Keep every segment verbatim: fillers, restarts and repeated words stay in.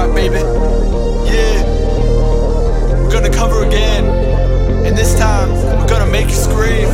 alright, baby. Yeah, we're gonna cover again, and this time we're gonna make you scream.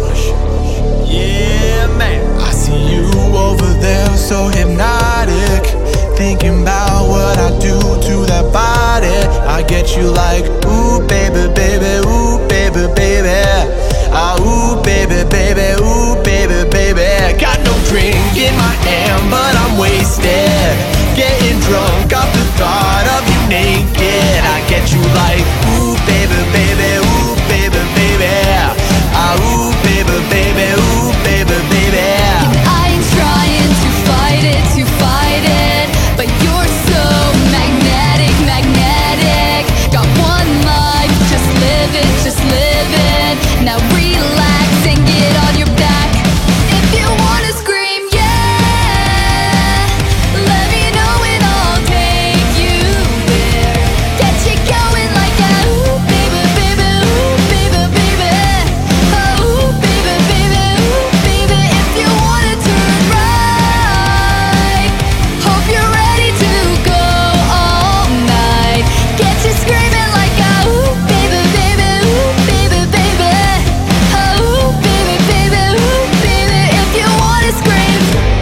Yeah, man. I see you over there, so hypnotic, thinking about what I do to that body. I get you like, ooh, baby, baby, ooh, baby, baby. Ah, ooh, baby, baby, ooh, baby, baby. Got no drink in my hand, but I'm wasted, getting drunk off the thought of you naked. I get you like, ooh, baby, baby, ooh, baby, baby. Ah, ooh, baby, baby, ooh, baby, baby. I ain't trying to fight it, to fight it, but you're so magnetic, magnetic. Got one life, just live it, just live it. Now relax and get on your back. If you wanna scream, yeah, let me know and I'll take you there. Get you going like a ooh, baby, baby, ooh, baby, baby. Oh, ooh, baby, baby, ooh, baby. If you wanna turn right, hope you're ready to go all night. Get you screaming like a ooh, baby, baby, ooh, baby, baby. Oh, ooh, baby, baby, ooh, baby. If you wanna scream.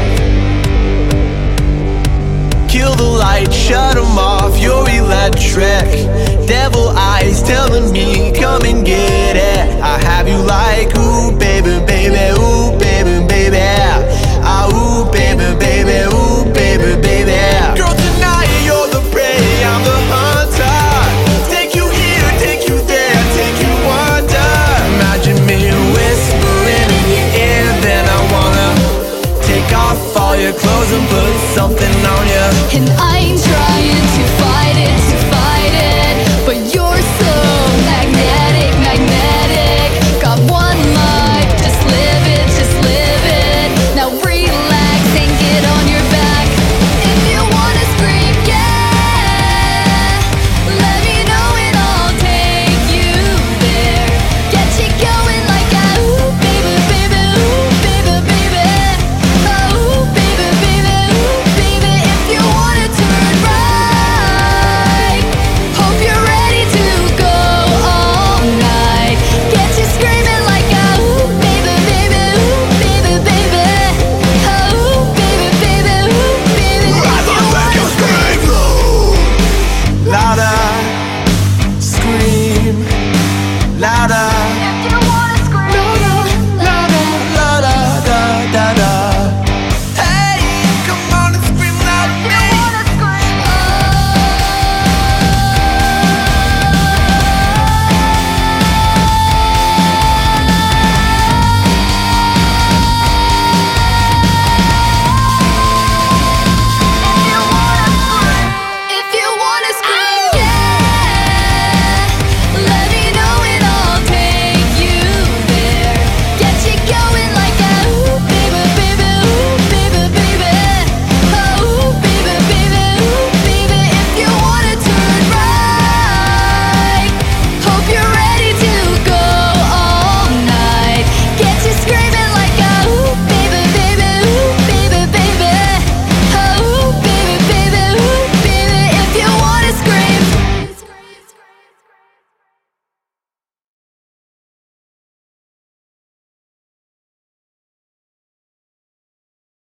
Kill the light, shut 'em off, you're electric. Devil eyes telling me, come and get it. I have you like, ooh, baby, baby, ooh, baby, baby. Ah, ooh, baby, baby, ooh, baby, baby. Girl, tonight you're the prey, I'm the hunter. Take you here, take you there, take you under. Imagine me whispering in your ear, then I wanna take off all your clothes and put something on you. And I ain't trying to fight